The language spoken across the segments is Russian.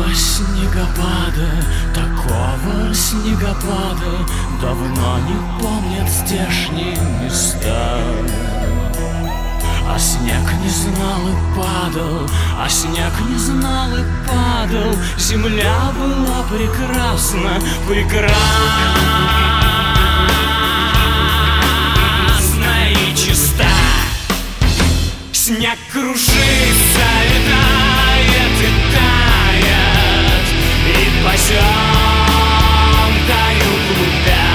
снегопада, такого снегопада давно не помнят здешние места. А снег не знал и падал, а снег не знал и падал. Земля была прекрасна, прекрасна и чиста. Снег кружится, летает и тает, и поземкою глубя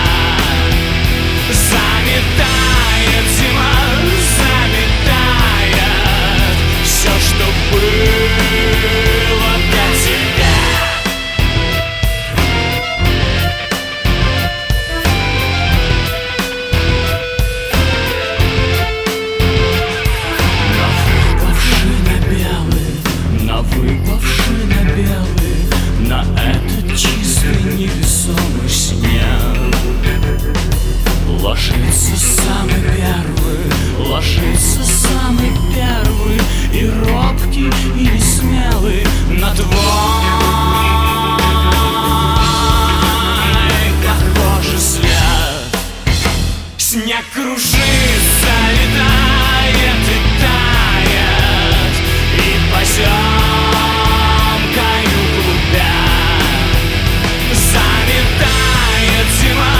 заметает зима, заметает все, что было до тебя. Выпавший на белый, на этот чистый невесомый снег ложится самый первый, ложится самый первый, и робкий, и несмелый на твой похожий свет. Снег кружится, летает и тает, и поземкою глубя заметает зима,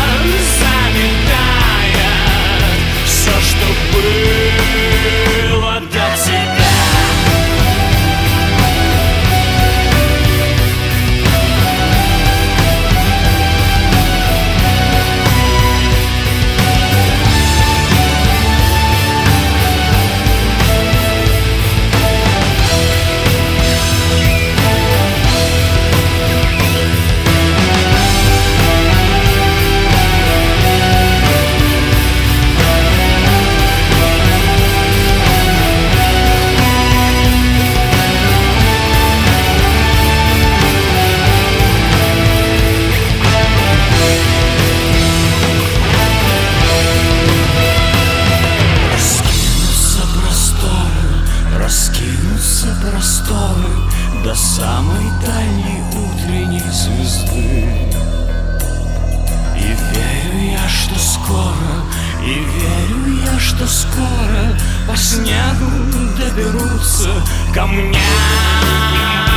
заметает все, что было до тебя. Раскинутся просторы до самой дальней утренней звезды. И верю я, что скоро, и верю я, что скоро по снегу доберутся ко мне.